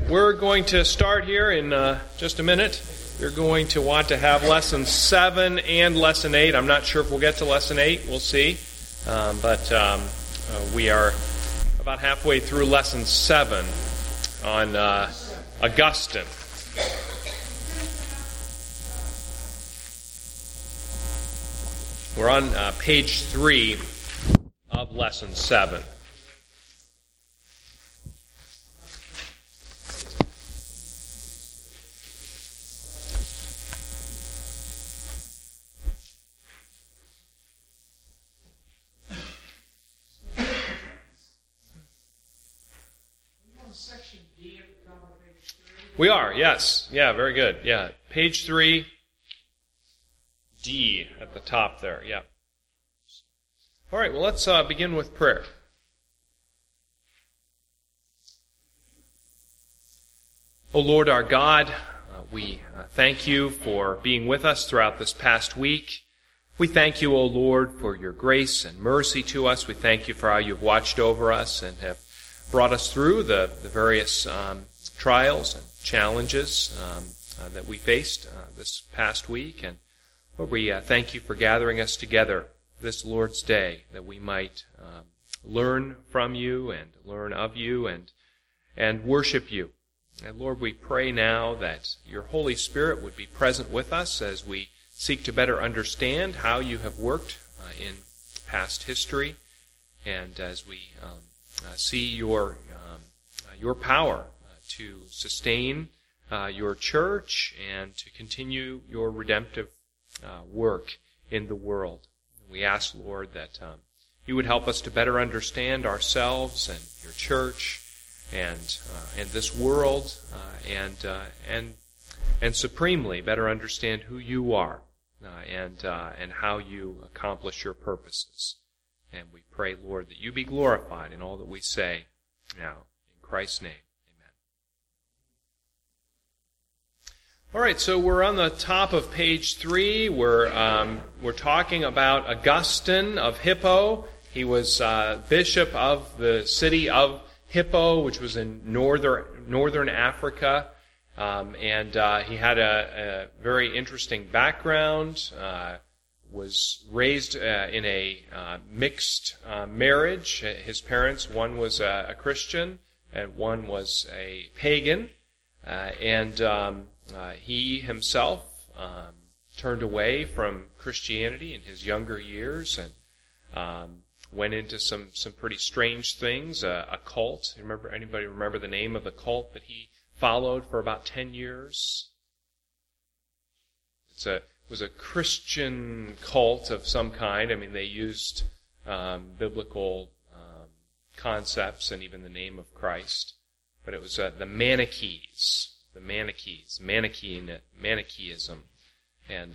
We're going to start here in just a minute. You're going to want to have Lesson 7 and Lesson 8. I'm not sure if we'll get to Lesson 8. We'll see. But we are about halfway through Lesson 7 on Augustine. We're on page 3 of Lesson 7. We are, yes. Yeah, very good. Yeah, page 3, D at the top there. Yeah. All right, well, let's begin with prayer. O Lord our God, we thank you for being with us throughout this past week. We thank you, O Lord, for your grace and mercy to us. We thank you for how you've watched over us and have brought us through the various trials and challenges that we faced this past week. And Lord, we thank you for gathering us together this Lord's Day, that we might learn from you and learn of you and worship you. And Lord, we pray now that your Holy Spirit would be present with us as we seek to better understand how you have worked in past history, and as we see your power to sustain your church and to continue your redemptive work in the world. We ask, Lord, that you would help us to better understand ourselves and your church and this world, and supremely better understand who you are and how you accomplish your purposes. And we pray, Lord, that you be glorified in all that we say now. In Christ's name. All right, so we're on the top of page 3. We're talking about Augustine of Hippo. He was bishop of the city of Hippo, which was in northern Africa, and he had a very interesting background. Was raised in a mixed marriage. His parents, one was a Christian and one was a pagan, he himself turned away from Christianity in his younger years and went into some pretty strange things. A cult. Anybody remember the name of the cult that he followed for about 10 years? It was a Christian cult of some kind. I mean, they used biblical concepts and even the name of Christ. But it was the Manichaeism. And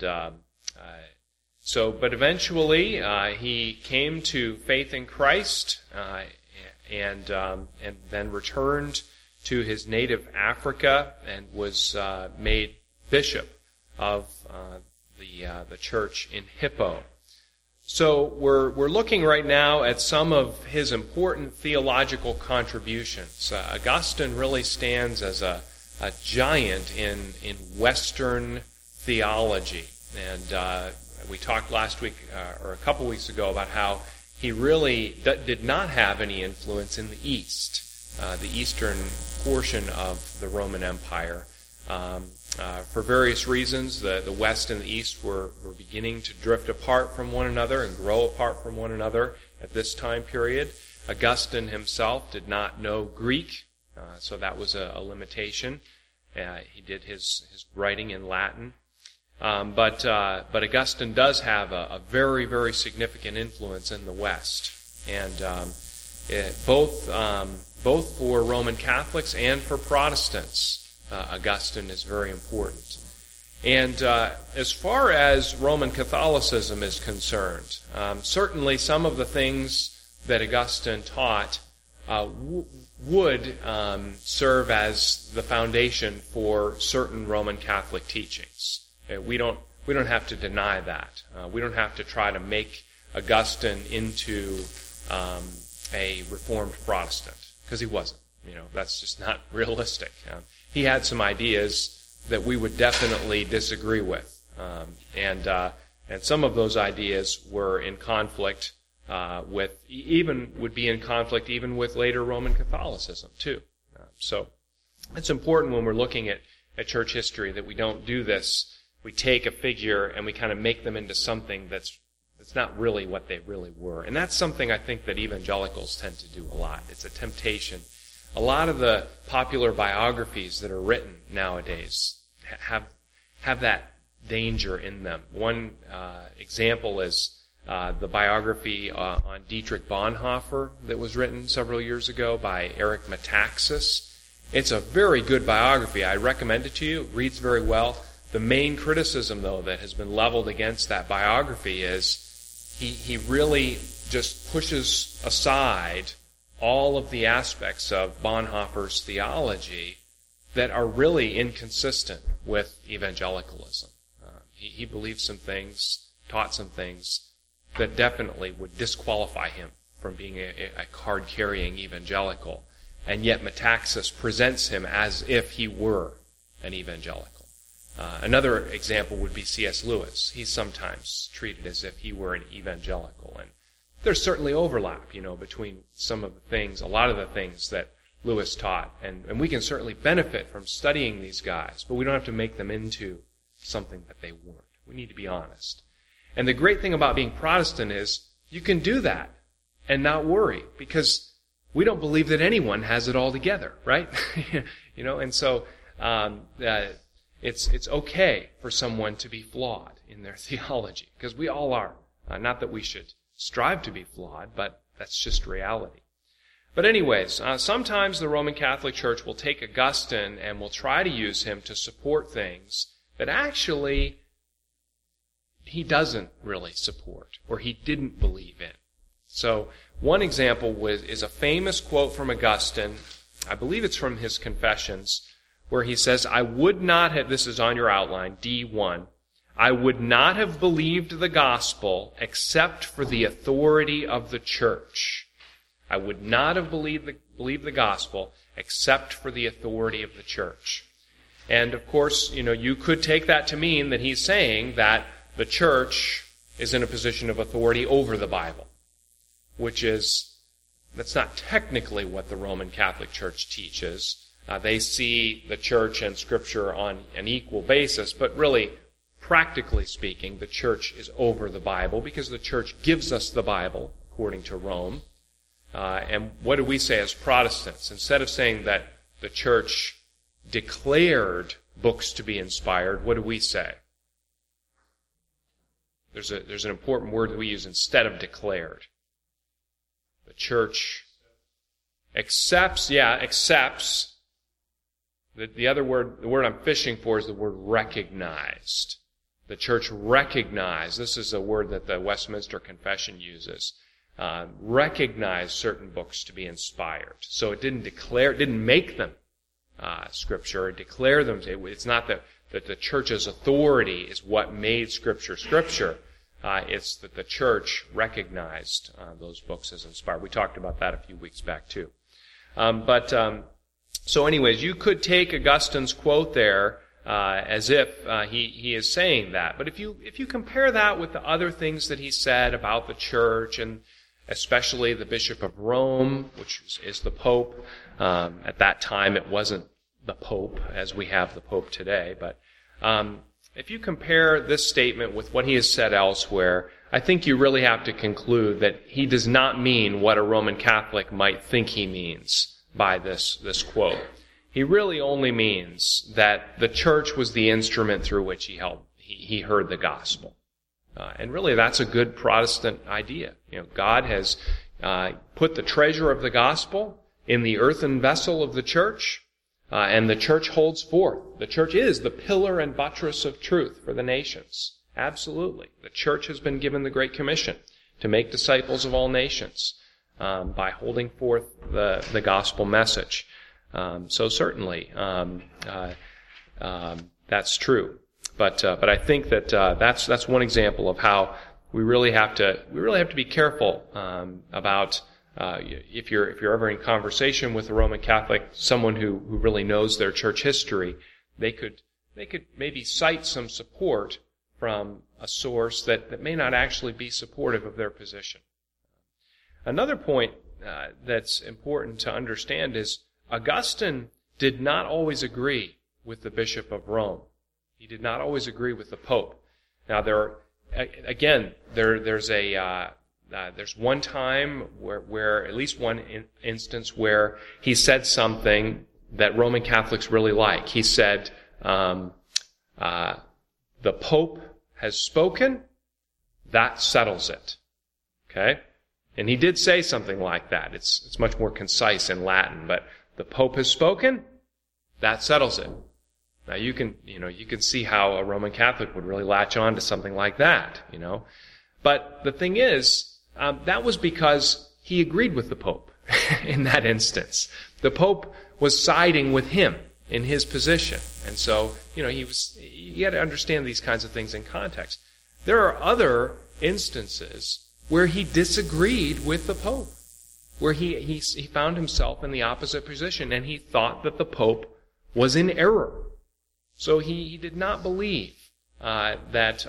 but eventually he came to faith in Christ and then returned to his native Africa and was made bishop of the church in Hippo. So we're looking right now at some of his important theological contributions. Augustine really stands as a giant in Western theology, and we talked last week or a couple weeks ago about how he really did not have any influence in the East, the eastern portion of the Roman Empire. For various reasons, the West and the East were beginning to drift apart from one another and grow apart from one another at this time period. Augustine himself did not know Greek, so that was a limitation. He did his writing in Latin. But Augustine does have a very, very significant influence in the West. And both for Roman Catholics and for Protestants, Augustine is very important. And as far as Roman Catholicism is concerned, certainly some of the things that Augustine taught would serve as the foundation for certain Roman Catholic teachings. We don't have to deny that. We don't have to try to make Augustine into a Reformed Protestant, because he wasn't. That's just not realistic. He had some ideas that we would definitely disagree with, and some of those ideas were in conflict would be in conflict even with later Roman Catholicism too. So it's important when we're looking at church history that we don't do this. We take a figure and we kind of make them into something that's not really what they really were. And that's something I think that evangelicals tend to do a lot. It's a temptation. A lot of the popular biographies that are written nowadays have that danger in them. One example is the biography on Dietrich Bonhoeffer that was written several years ago by Eric Metaxas. It's a very good biography. I recommend it to you. It reads very well. The main criticism, though, that has been leveled against that biography is he really just pushes aside all of the aspects of Bonhoeffer's theology that are really inconsistent with evangelicalism. He believed some things, taught some things that definitely would disqualify him from being a card-carrying evangelical. And yet Metaxas presents him as if he were an evangelical. Another example would be C.S. Lewis. He's sometimes treated as if he were an evangelical. And there's certainly overlap, between some of the things, a lot of the things that Lewis taught. And we can certainly benefit from studying these guys, but we don't have to make them into something that they weren't. We need to be honest. And the great thing about being Protestant is you can do that and not worry, because we don't believe that anyone has it all together, right? And so it's okay for someone to be flawed in their theology, because we all are. Not that we should strive to be flawed, but that's just reality. But anyways, sometimes the Roman Catholic Church will take Augustine and will try to use him to support things that actually he doesn't really support, or he didn't believe in. So one example is a famous quote from Augustine. I believe it's from his Confessions, where he says, I would not have, this is on your outline, D1, I would not have believed the gospel except for the authority of the church. I would not have believed the gospel except for the authority of the church. And of course, you could take that to mean that he's saying that the church is in a position of authority over the Bible, that's not technically what the Roman Catholic Church teaches. They see the church and Scripture on an equal basis, but really, practically speaking, the church is over the Bible because the church gives us the Bible, according to Rome. And what do we say as Protestants? Instead of saying that the church declared books to be inspired, what do we say? There's an important word that we use instead of declared. The church accepts. The other word, the word I'm fishing for is the word recognized. The church recognized. This is a word that the Westminster Confession uses. Recognized certain books to be inspired. So it didn't make them Scripture, or declare them. It's not that the church's authority is what made Scripture Scripture. It's that the church recognized those books as inspired. We talked about that a few weeks back too. So anyways, you could take Augustine's quote there as if he is saying that. But if you compare that with the other things that he said about the church, and especially the Bishop of Rome, which is the Pope, at that time it wasn't the Pope as we have the Pope today, but if you compare this statement with what he has said elsewhere, I think you really have to conclude that he does not mean what a Roman Catholic might think he means by this quote. He really only means that the church was the instrument through which he heard the gospel. And really that's a good Protestant idea. God has put the treasure of the gospel in the earthen vessel of the church, and the church holds forth. The church is the pillar and buttress of truth for the nations. Absolutely. The church has been given the Great Commission to make disciples of all nations by holding forth the gospel message. So certainly that's true. But I think that that's one example of how we really have to be careful about if you're ever in conversation with a Roman Catholic, someone who really knows their church history, they could maybe cite some support from a source that may not actually be supportive of their position. Another point that's important to understand is Augustine did not always agree with the Bishop of Rome. He did not always agree with the Pope. Now, there's one time where at least one instance where he said something that Roman Catholics really like. He said, the Pope has spoken, that settles it. Okay? And he did say something like that. It's much more concise in Latin, but the Pope has spoken, that settles it. Now you can see how a Roman Catholic would really latch on to something like that, But the thing is, that was because he agreed with the Pope in that instance. The Pope was siding with him in his position. And so, you got to understand these kinds of things in context. There are other instances where he disagreed with the Pope, where he found himself in the opposite position, and he thought that the Pope was in error. So he did not believe that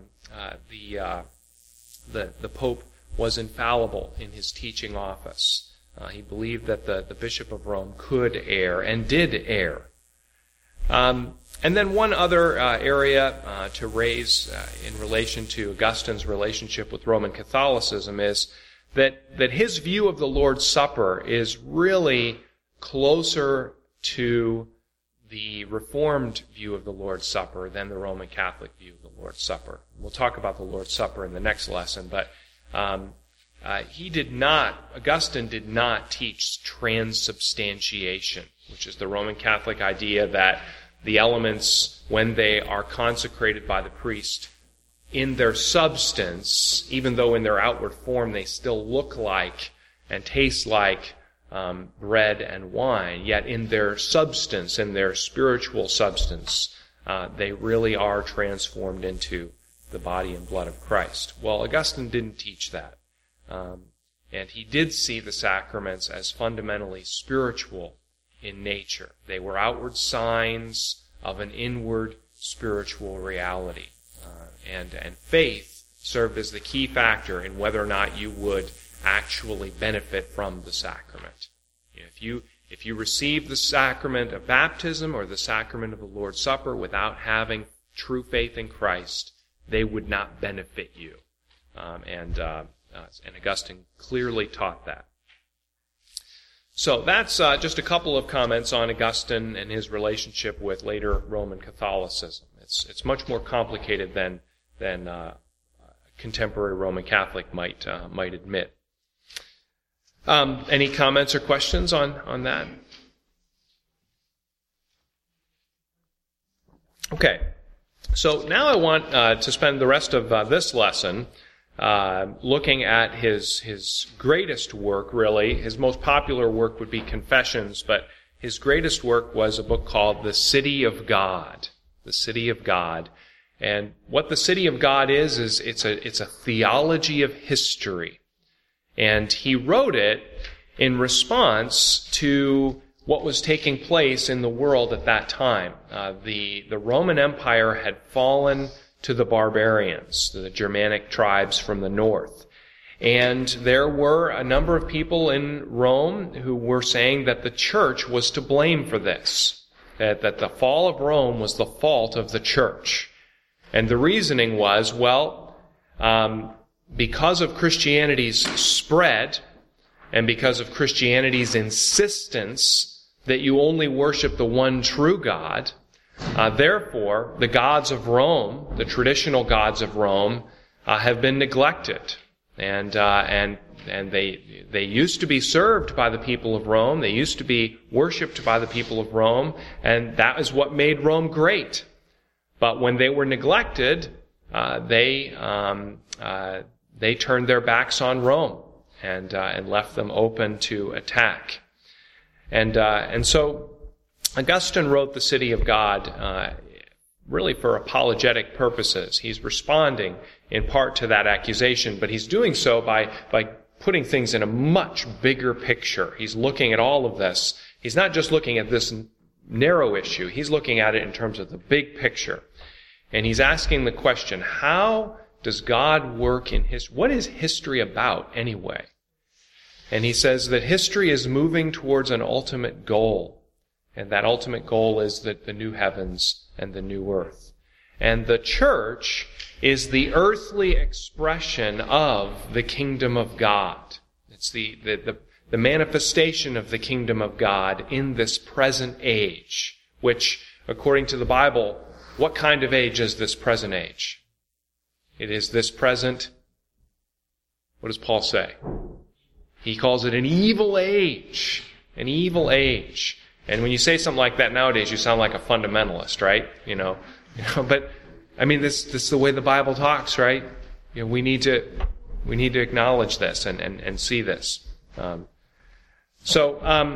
the Pope was infallible in his teaching office. He believed that the Bishop of Rome could err and did err. And then one other area to raise in relation to Augustine's relationship with Roman Catholicism is that his view of the Lord's Supper is really closer to the Reformed view of the Lord's Supper than the Roman Catholic view of the Lord's Supper. We'll talk about the Lord's Supper in the next lesson, but Augustine did not teach transubstantiation, which is the Roman Catholic idea that the elements, when they are consecrated by the priest, in their substance, even though in their outward form they still look like and taste like bread and wine, yet in their substance, in their spiritual substance, they really are transformed into the body and blood of Christ. Well, Augustine didn't teach that. And he did see the sacraments as fundamentally spiritual in nature. They were outward signs of an inward spiritual reality. And faith served as the key factor in whether or not you would actually benefit from the sacrament. If you receive the sacrament of baptism or the sacrament of the Lord's Supper without having true faith in Christ, they would not benefit you. And Augustine clearly taught that. So that's just a couple of comments on Augustine and his relationship with later Roman Catholicism. It's much more complicated than contemporary Roman Catholic might admit. Any comments or questions on that? Okay. So now I want to spend the rest of this lesson looking at his greatest work, really. His most popular work would be Confessions, but his greatest work was a book called The City of God. The City of God. And what the City of God is it's a theology of history. And he wrote it in response to what was taking place in the world at that time. The Roman Empire had fallen to the barbarians, the Germanic tribes from the north. And there were a number of people in Rome who were saying that the church was to blame for this, that the fall of Rome was the fault of the church. And the reasoning was, because of Christianity's spread and because of Christianity's insistence that you only worship the one true God, therefore, the gods of Rome, the traditional gods of Rome, have been neglected, and they used to be served by the people of Rome. They used to be worshipped by the people of Rome, and that is what made Rome great. But when they were neglected, they turned their backs on Rome and left them open to attack, and so. Augustine wrote The City of God really for apologetic purposes. He's responding in part to that accusation, but he's doing so by putting things in a much bigger picture. He's looking at all of this. He's not just looking at this narrow issue. He's looking at it in terms of the big picture. And he's asking the question, how does God work in history? What is history about anyway? And he says that history is moving towards an ultimate goal. And that ultimate goal is the new heavens and the new earth. And the church is the earthly expression of the kingdom of God. It's the manifestation of the kingdom of God in this present age, which, according to the Bible, what kind of age is this present age? It is this present, what does Paul say? He calls it an evil age. An evil age. And when you say something like that nowadays, you sound like a fundamentalist, right? But I mean, this is the way the Bible talks, right? We need to acknowledge this and see this. So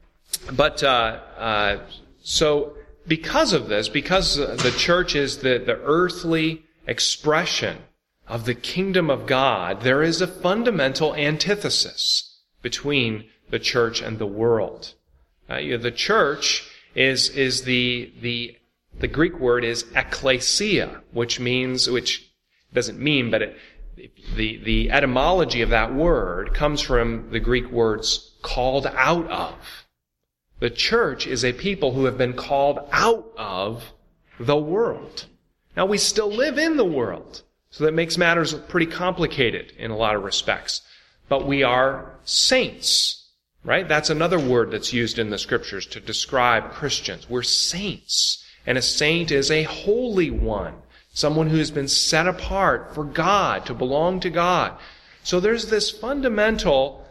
because of this, because the church is the earthly expression of the kingdom of God, there is a fundamental antithesis between the church and the world. The church is the Greek word is ekklesia, which doesn't mean, but the etymology of that word comes from the Greek words called out of. The church is a people who have been called out of the world. Now, we still live in the world, so that makes matters pretty complicated in a lot of respects. But we are saints, right? That's another word that's used in the Scriptures to describe Christians. We're saints. And a saint is a holy one, someone who has been set apart for God, to belong to God. So there's this fundamental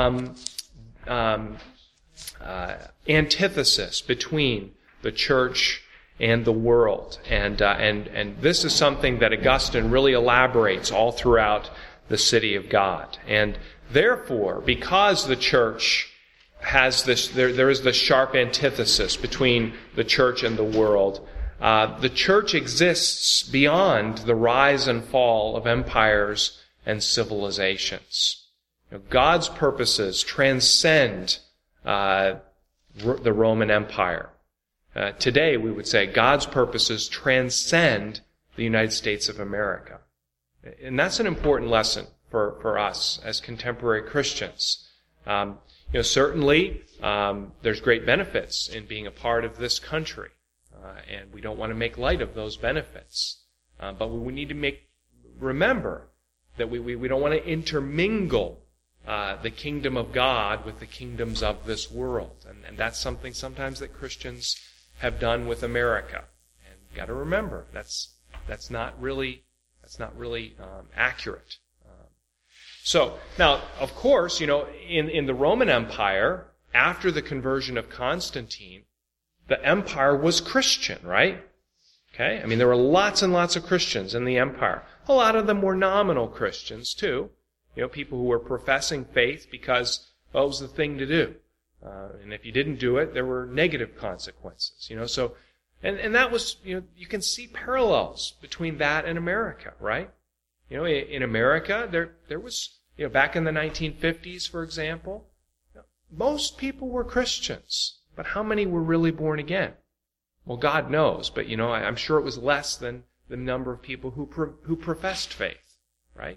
antithesis between the church and the world. And this is something that Augustine really elaborates all throughout the City of God. And therefore, because the church has this, there is this sharp antithesis between the church and the world, the church exists beyond the rise and fall of empires and civilizations. God's purposes transcend the Roman Empire. Today, we would say God's purposes transcend the United States of America. And that's an important lesson for us as contemporary Christians. Certainly, there's great benefits in being a part of this country. And we don't want to make light of those benefits. But we need to remember that we don't want to intermingle the kingdom of God with the kingdoms of this world. And that's something sometimes that Christians have done with America. And you've got to remember, that's not really accurate. So, now, of course, in the Roman Empire, after the conversion of Constantine, the empire was Christian, right? Okay? I mean, there were lots and lots of Christians in the empire. A lot of them were nominal Christians, too. People who were professing faith because it was the thing to do. And if you didn't do it, there were negative consequences. So, and that was, you can see parallels between that and America, right? In America, there was, back in the 1950s, for example, most people were Christians. But how many were really born again? Well, God knows, but I'm sure it was less than the number of people who professed faith, right?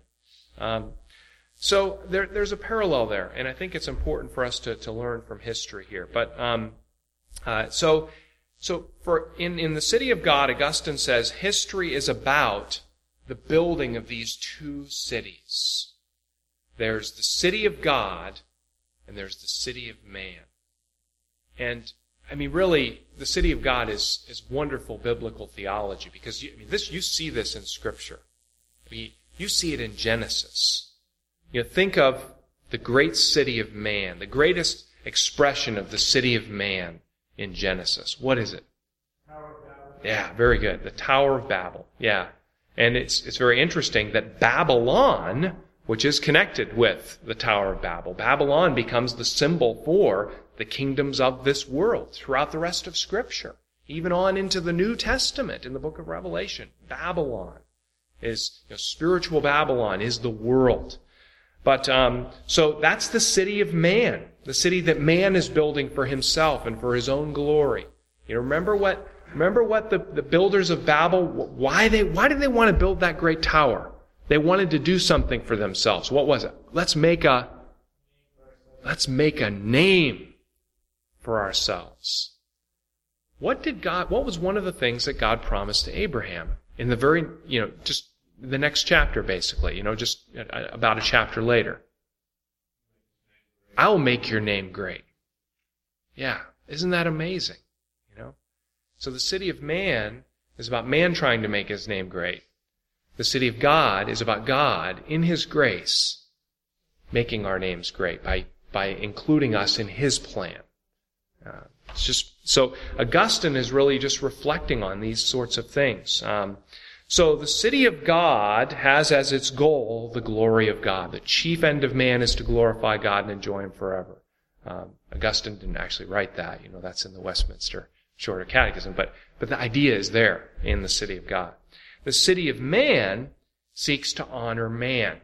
So there's a parallel there, and I think it's important for us to learn from history here. But so for in the City of God, Augustine says history is about the building of these two cities. There's the City of God, and there's the City of man. And, I mean, really, the City of God is wonderful biblical theology because you see this in Scripture. You see it in Genesis. Think of the great city of man, the greatest expression of the city of man in Genesis. What is it? Tower of Babel. Yeah, very good. The Tower of Babel. Yeah. And it's very interesting that Babylon, which is connected with the Tower of Babel, Babylon becomes the symbol for the kingdoms of this world throughout the rest of Scripture. Even on into the New Testament in the book of Revelation. Babylon is, spiritual Babylon is the world. But so that's the city of man, the city that man is building for himself and for his own glory. You know, remember what the builders of Babel, why did they want to build that great tower? They wanted to do something for themselves. What was it? Let's make a name for ourselves. What was one of the things that God promised to Abraham in the very, just the next chapter, basically, just about a chapter later? I'll make your name great. Yeah, isn't that amazing? So the city of man is about man trying to make his name great. The city of God is about God, in his grace, making our names great by including us in his plan. So Augustine is really just reflecting on these sorts of things. So the city of God has as its goal the glory of God. The chief end of man is to glorify God and enjoy him forever. Augustine didn't actually write that. That's in the Westminster Shorter Catechism. But the idea is there in the city of God. The city of man seeks to honor man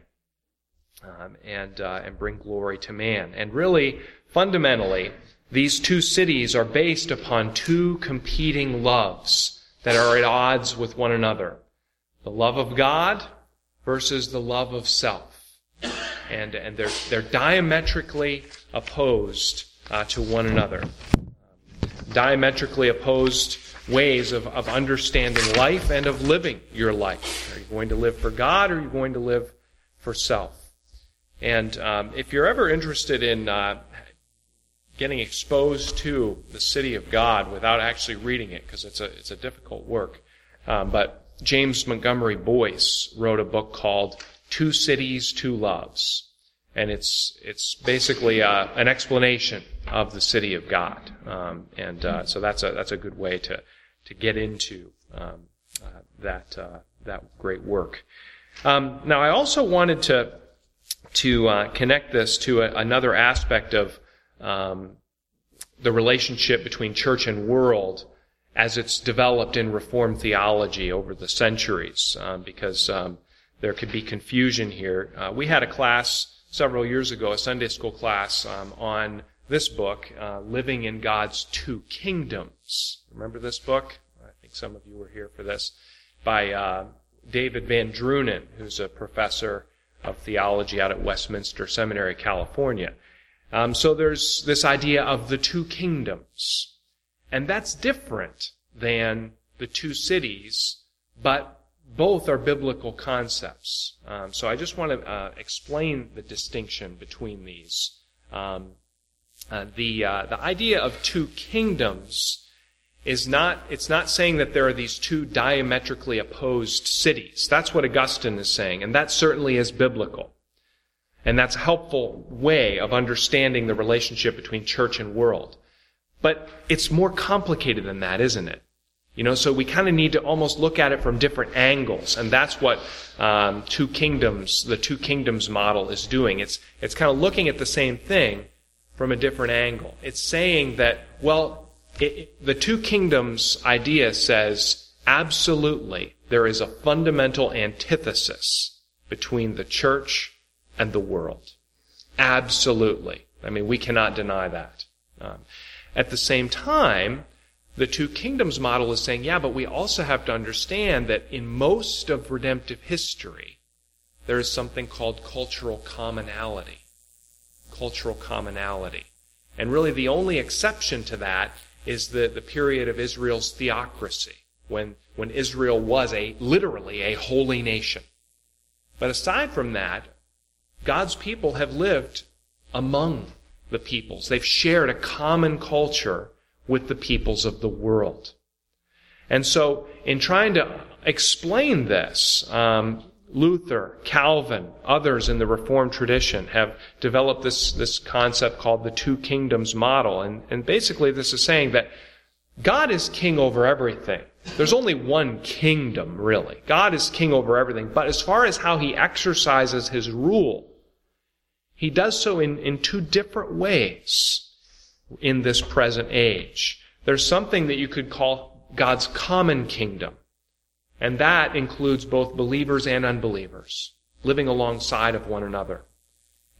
and bring glory to man. And really, fundamentally, these two cities are based upon two competing loves that are at odds with one another. The love of God versus the love of self. And they're diametrically opposed to one another. Diametrically opposed ways of understanding life and of living your life. Are you going to live for God, or are you going to live for self? And if you're ever interested in getting exposed to the city of God without actually reading it, because it's a difficult work, but James Montgomery Boyce wrote a book called Two Cities, Two Loves. And it's basically an explanation of the city of God, so that's a good way to get into that great work. Now, I also wanted to connect this to another aspect of the relationship between church and world as it's developed in Reformed theology over the centuries, because there could be confusion here. We had a class several years ago, a Sunday school class on this book, Living in God's Two Kingdoms. Remember this book? I think some of you were here for this. By David Van Drunen, who's a professor of theology out at Westminster Seminary, California. So there's this idea of the two kingdoms. And that's different than the two cities, but both are biblical concepts. So I just want to explain the distinction between these. The idea of two kingdoms it's not saying that there are these two diametrically opposed cities. That's what Augustine is saying, and that certainly is biblical. And that's a helpful way of understanding the relationship between church and world. But it's more complicated than that, isn't it? So we kind of need to almost look at it from different angles, and that's what the two kingdoms model is doing. It's kind of looking at the same thing from a different angle. It's saying that, the two kingdoms idea says absolutely there is a fundamental antithesis between the church and the world. Absolutely. We cannot deny that. At the same time, the two kingdoms model is saying, but we also have to understand that in most of redemptive history, there is something called cultural commonality. Cultural commonality. And really the only exception to that is the period of Israel's theocracy, when Israel was literally a holy nation. But aside from that, God's people have lived among the peoples. They've shared a common culture with the peoples of the world. And so, in trying to explain this, Luther, Calvin, others in the Reformed tradition have developed this concept called the two kingdoms model. And basically this is saying that God is king over everything. There's only one kingdom, really. God is king over everything. But as far as how he exercises his rule, he does so in two different ways in this present age. There's something that you could call God's common kingdom. And that includes both believers and unbelievers, living alongside of one another.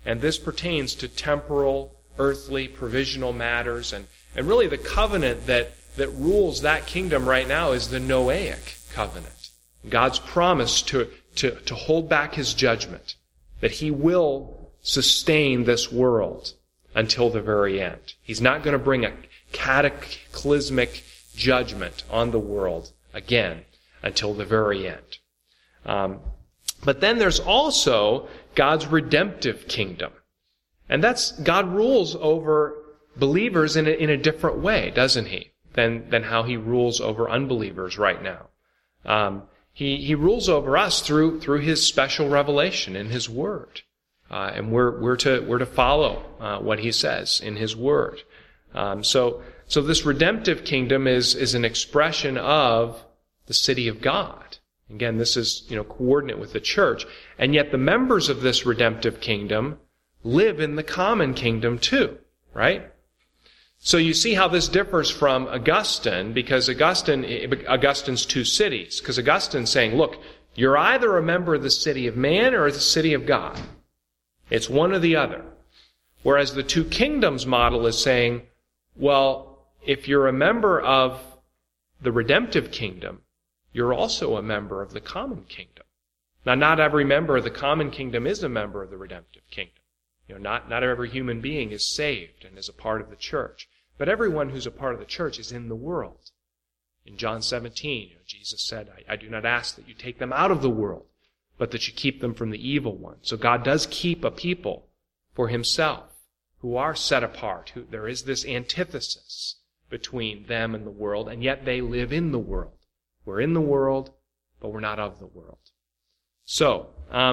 And this pertains to temporal, earthly, provisional matters. And really the covenant that rules that kingdom right now is the Noahic covenant. God's promise to hold back his judgment, that he will sustain this world until the very end. He's not going to bring a cataclysmic judgment on the world again until the very end. But then there's also God's redemptive kingdom. And that's, God rules over believers in a different way, doesn't he, than how he rules over unbelievers right now. He rules over us through his special revelation in his word. And we're to follow what he says in his word. So this redemptive kingdom is an expression of the city of God. Again, this is, coordinate with the church. And yet the members of this redemptive kingdom live in the common kingdom too, right? So you see how this differs from Augustine, because Augustine's two cities. Because Augustine's saying, look, you're either a member of the city of man or the city of God. It's one or the other. Whereas the two kingdoms model is saying, well, if you're a member of the redemptive kingdom, you're also a member of the common kingdom. Now, not every member of the common kingdom is a member of the redemptive kingdom. Not every human being is saved and is a part of the church. But everyone who's a part of the church is in the world. In John 17, Jesus said, I do not ask that you take them out of the world, but that you keep them from the evil one. So God does keep a people for himself who are set apart. There is this antithesis between them and the world, and yet they live in the world. We're in the world, but we're not of the world. So,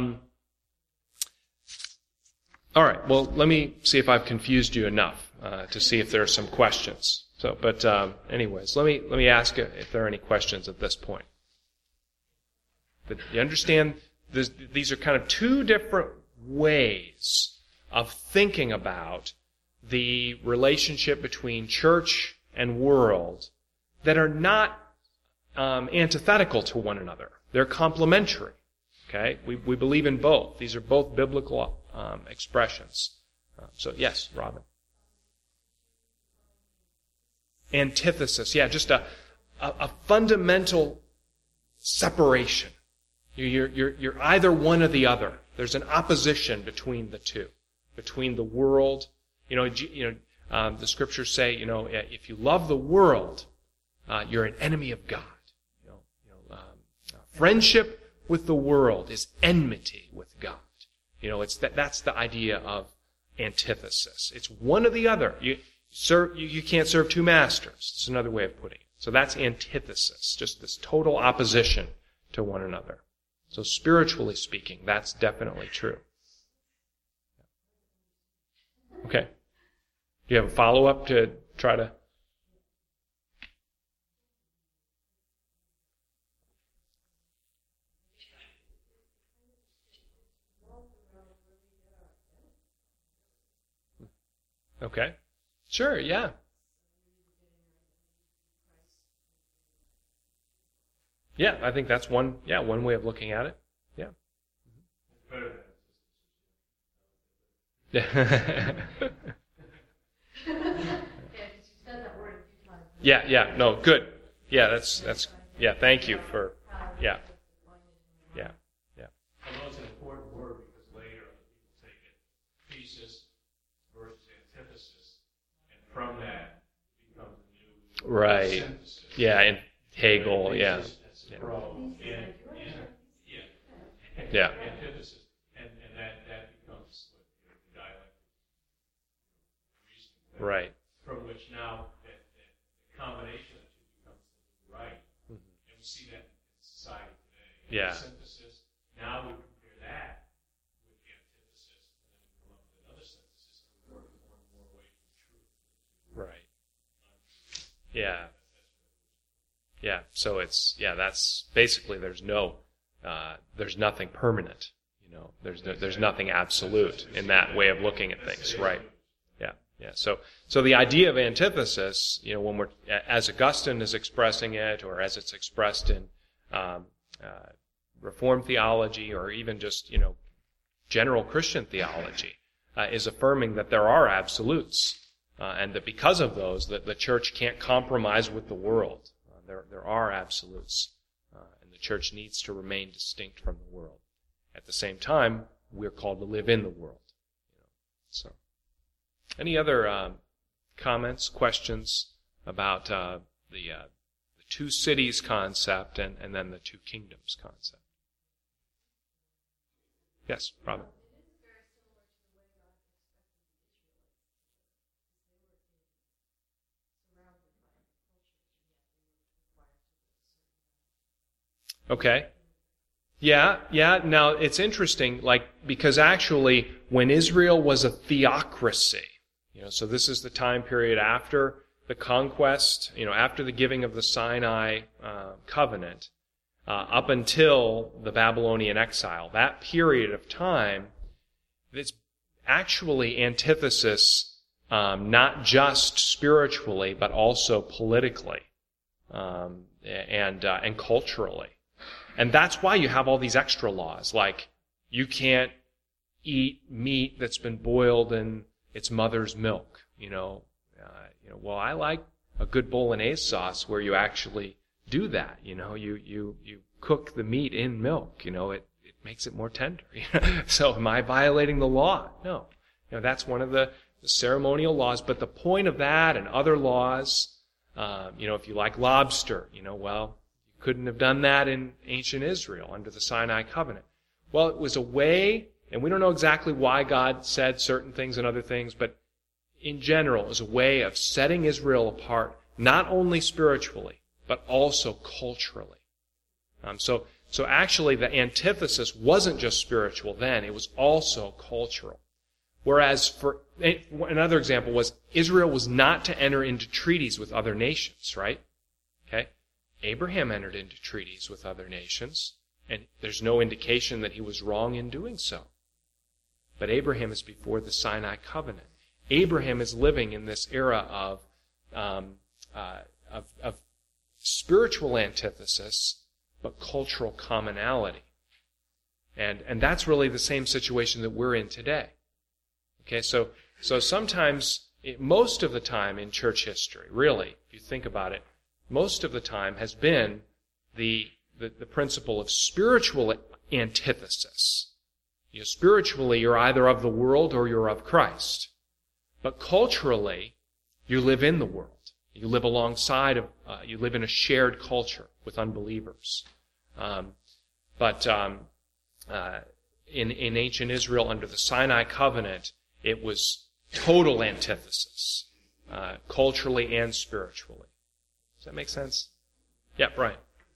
all right, well, let me see if I've confused you enough to see if there are some questions. So, but anyways, let me ask if there are any questions at this point. You understand? These are kind of two different ways of thinking about the relationship between church and world that are not antithetical to one another. They're complementary. Okay, we believe in both. These are both biblical expressions. So yes, Robin. Antithesis, yeah, just a fundamental separation. You're either one or the other. There's an opposition between the two, between the world. The scriptures say, if you love the world, you're an enemy of God. Friendship with the world is enmity with God. That's the idea of antithesis. It's one or the other. You can't serve two masters. It's another way of putting it. So that's antithesis, just this total opposition to one another. So spiritually speaking, that's definitely true. Okay. Do you have a follow-up to try to... Okay. Sure, yeah. Yeah, I think that's one way of looking at it. Yeah. Yeah, no, good. Yeah, that's thank you for yeah. I know it's an important word because later people take it thesis versus antithesis, and from that becomes a new synthesis. Yeah, and Hegel, yeah. Yeah. Antithesis, and that becomes the dialect reasoning. Right. From which now that the combination of the two becomes right, and we see that in society today. Yeah. Synthesis. Now we compare that with the antithesis, and then we come up with another synthesis, and we work more and more away from truth. Right. Yeah. Yeah. So that's basically there's nothing permanent. There's nothing absolute in that way of looking at things. Right. Yeah. So the idea of antithesis, when we're, as Augustine is expressing it, or as it's expressed in Reformed theology, or even just, general Christian theology, is affirming that there are absolutes, and that because of those, that the church can't compromise with the world. There are absolutes, and the church needs to remain distinct from the world. At the same time, we're called to live in the world. So, any other comments, questions about the two cities concept and then the two kingdoms concept? Yes, Robin. Okay. Yeah. Now, it's interesting, because actually, when Israel was a theocracy, so this is the time period after the conquest, after the giving of the Sinai covenant, up until the Babylonian exile, that period of time, it's actually antithesis, not just spiritually, but also politically, and culturally. And that's why you have all these extra laws, like you can't eat meat that's been boiled in its mother's milk. Well, I like a good bolognese sauce where you actually do that. You cook the meat in milk. It makes it more tender. So am I violating the law? No. That's one of the ceremonial laws. But the point of that and other laws, if you like lobster, well, couldn't have done that in ancient Israel under the Sinai covenant. Well, it was a way, and we don't know exactly why God said certain things and other things, but in general, it was a way of setting Israel apart, not only spiritually, but also culturally. So actually the antithesis wasn't just spiritual then, it was also cultural. Whereas another example was Israel was not to enter into treaties with other nations, right? Okay? Abraham entered into treaties with other nations, and there's no indication that he was wrong in doing so. But Abraham is before the Sinai covenant. Abraham is living in this era of spiritual antithesis, but cultural commonality. And that's really the same situation that we're in today. Okay, so sometimes, most of the time in church history, really, if you think about it, most of the time has been the principle of spiritual antithesis. Spiritually, you're either of the world or you're of Christ. But culturally, you live in the world. You live alongside of, you live in a shared culture with unbelievers. But in ancient Israel, under the Sinai covenant, it was total antithesis, culturally and spiritually. Does that make sense? Yeah, Brian.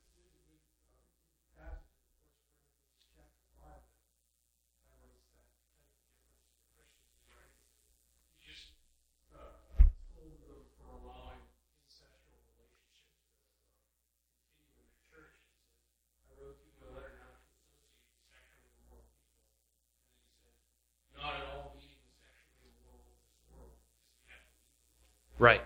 Right.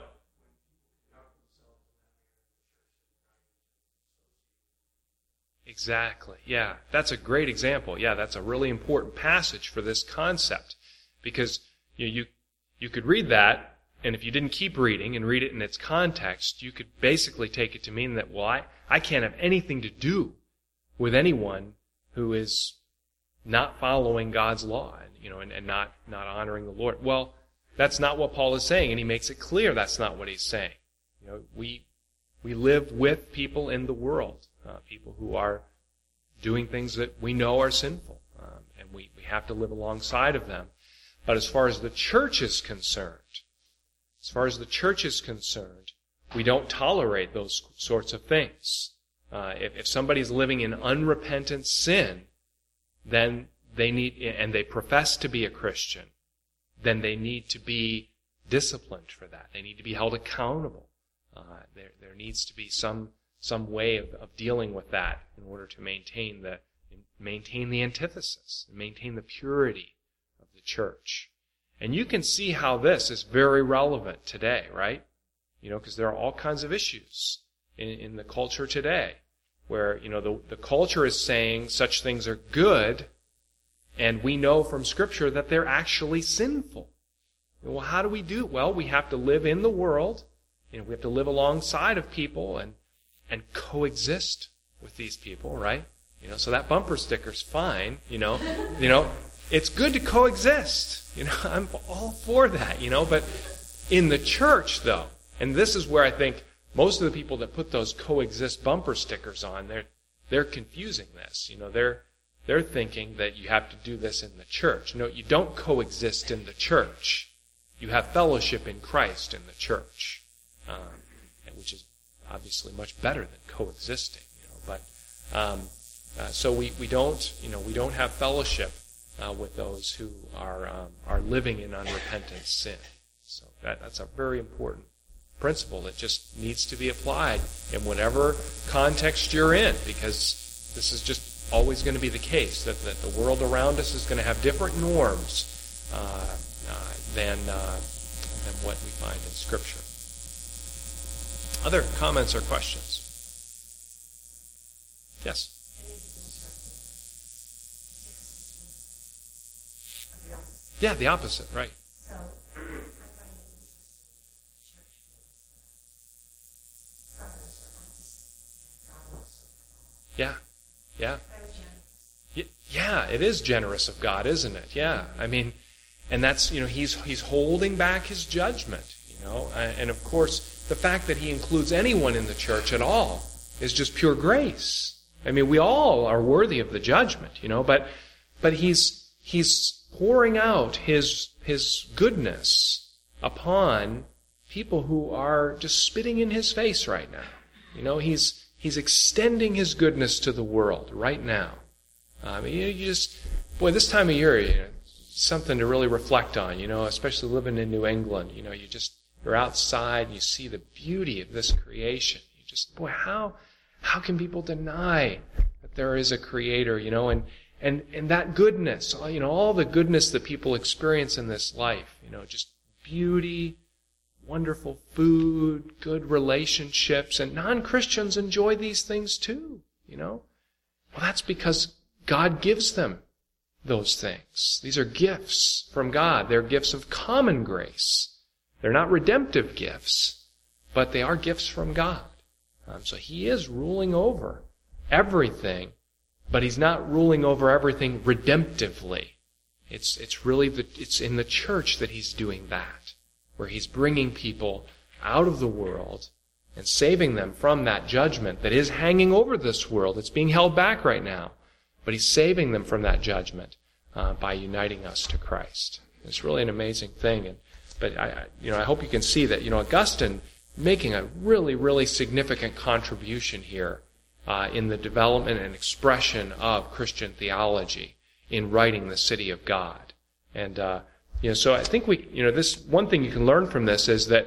Exactly. Yeah, that's a great example. Yeah, that's a really important passage for this concept, because you could read that, and if you didn't keep reading and read it in its context, you could basically take it to mean that, well, I can't have anything to do with anyone who is not following God's law, and not honoring the Lord. Well, that's not what Paul is saying, and he makes it clear that's not what he's saying. We live with people in the world. People who are doing things that we know are sinful, and we have to live alongside of them. But as far as the church is concerned, we don't tolerate those sorts of things. If somebody's living in unrepentant sin, then and they profess to be a Christian, then they need to be disciplined for that. They need to be held accountable. There needs to be some way of dealing with that in order to maintain the antithesis, maintain the purity of the church. And you can see how this is very relevant today, right? Because there are all kinds of issues in the culture today where, the culture is saying such things are good, And we know from Scripture that they're actually sinful. Well, how do we do it? Well, we have to live in the world. We have to live alongside of people and coexist with these people, right? So that bumper sticker's fine, It's good to coexist. I'm all for that, But in the church, though, and this is where I think most of the people that put those coexist bumper stickers on, they're confusing this. They're thinking that you have to do this in the church. No, you don't coexist in the church. You have fellowship in Christ in the church, which is obviously much better than coexisting. So we don't have fellowship with those who are living in unrepentant sin. So that's a very important principle that just needs to be applied in whatever context you're in, because this is just always going to be the case, that the world around us is going to have different norms than what we find in Scripture. Other comments or questions? Yes? Yeah, the opposite, right. Yeah. Yeah, it is generous of God, isn't it? Yeah. And that's, he's holding back his judgment, and of course, the fact that he includes anyone in the church at all is just pure grace. We all are worthy of the judgment, but he's pouring out his goodness upon people who are just spitting in his face right now. He's extending his goodness to the world right now. This time of year, something to really reflect on, especially living in New England. You're outside and you see the beauty of this creation. How can people deny that there is a creator, and that goodness, all the goodness that people experience in this life, just beauty, wonderful food, good relationships, and non-Christians enjoy these things too, Well, that's because God gives them those things. These are gifts from God. They're gifts of common grace. They're not redemptive gifts, but they are gifts from God. So he is ruling over everything, but he's not ruling over everything redemptively. It's really it's in the church that he's doing that, where he's bringing people out of the world and saving them from that judgment that is hanging over this world. It's being held back right now, but he's saving them from that judgment by uniting us to Christ. It's really an amazing thing. But I hope you can see that Augustine making a really, really significant contribution here in the development and expression of Christian theology in writing the City of God. And so I think this one thing you can learn from this is that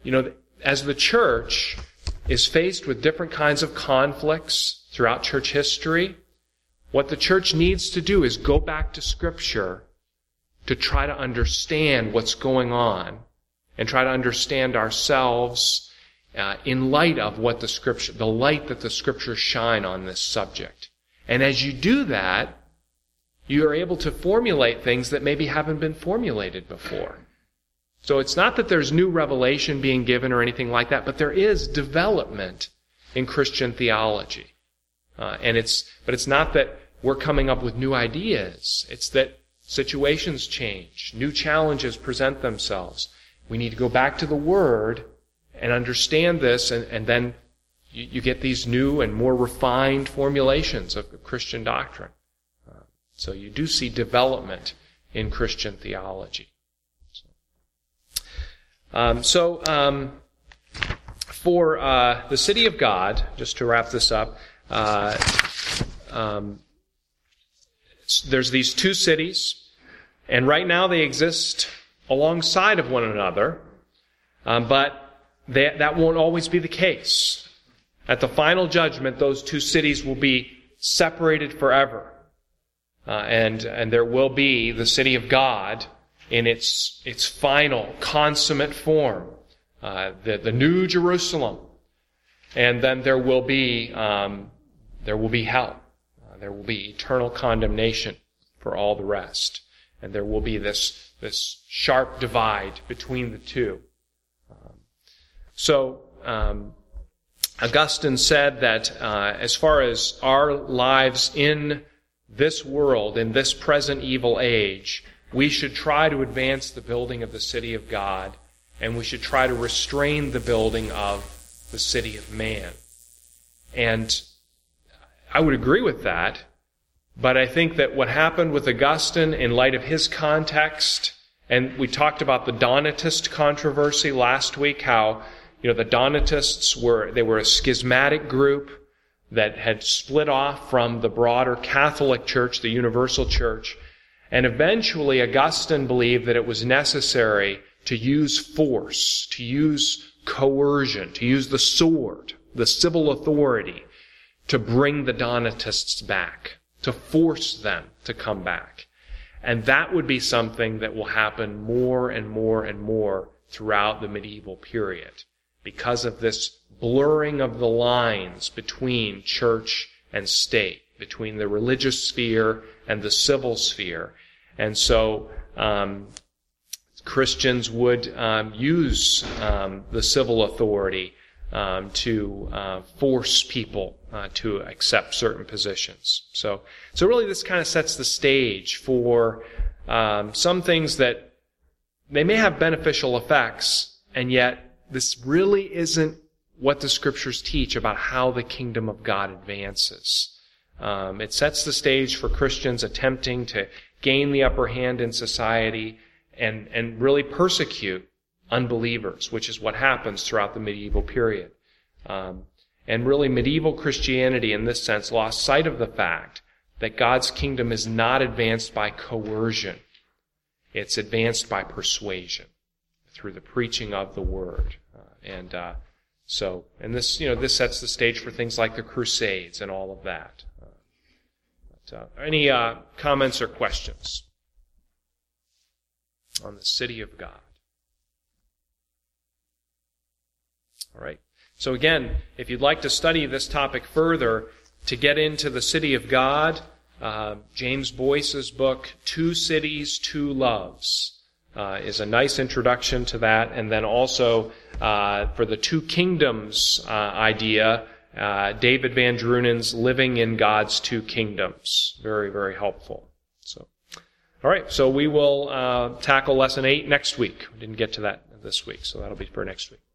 as the church is faced with different kinds of conflicts throughout church history, what the church needs to do is go back to Scripture to try to understand what's going on and try to understand ourselves in light of what the light that the Scriptures shine on this subject. And as you do that, you are able to formulate things that maybe haven't been formulated before. So it's not that there's new revelation being given or anything like that, but there is development in Christian theology. But it's not that we're coming up with new ideas. It's that situations change. New challenges present themselves. We need to go back to the Word and understand this, and then you get these new and more refined formulations of Christian doctrine. So you do see development in Christian theology. For the City of God, just to wrap this up, there's these two cities, and right now they exist alongside of one another, but that won't always be the case. At the final judgment, those two cities will be separated forever, and there will be the City of God in its final, consummate form, the New Jerusalem, and then there will be hell. There will be eternal condemnation for all the rest. And there will be this sharp divide between the two. Augustine said that as far as our lives in this world, in this present evil age, we should try to advance the building of the city of God, and we should try to restrain the building of the city of man. And I would agree with that, but I think that what happened with Augustine in light of his context, and we talked about the Donatist controversy last week, how the Donatists were a schismatic group that had split off from the broader Catholic Church, the Universal Church, and eventually Augustine believed that it was necessary to use force, to use coercion, to use the sword, the civil authority, to bring the Donatists back, to force them to come back. And that would be something that will happen more and more and more throughout the medieval period, because of this blurring of the lines between church and state, between the religious sphere and the civil sphere. And so Christians would use the civil authority to force people to accept certain positions. So really this kind of sets the stage for some things that they may have beneficial effects, and yet this really isn't what the Scriptures teach about how the kingdom of God advances. It sets the stage for Christians attempting to gain the upper hand in society and really persecute unbelievers, which is what happens throughout the medieval period. And really medieval Christianity in this sense lost sight of the fact that God's kingdom is not advanced by coercion. It's advanced by persuasion through the preaching of the Word. And this sets the stage for things like the Crusades and all of that. Any comments or questions on the city of God? All right. So again, if you'd like to study this topic further, to get into the city of God, James Boyce's book, Two Cities, Two Loves, is a nice introduction to that. And then also, for the two kingdoms idea, David Van Druenen's Living in God's Two Kingdoms. Very, very helpful. All right, so we will tackle Lesson 8 next week. We didn't get to that this week, so that'll be for next week.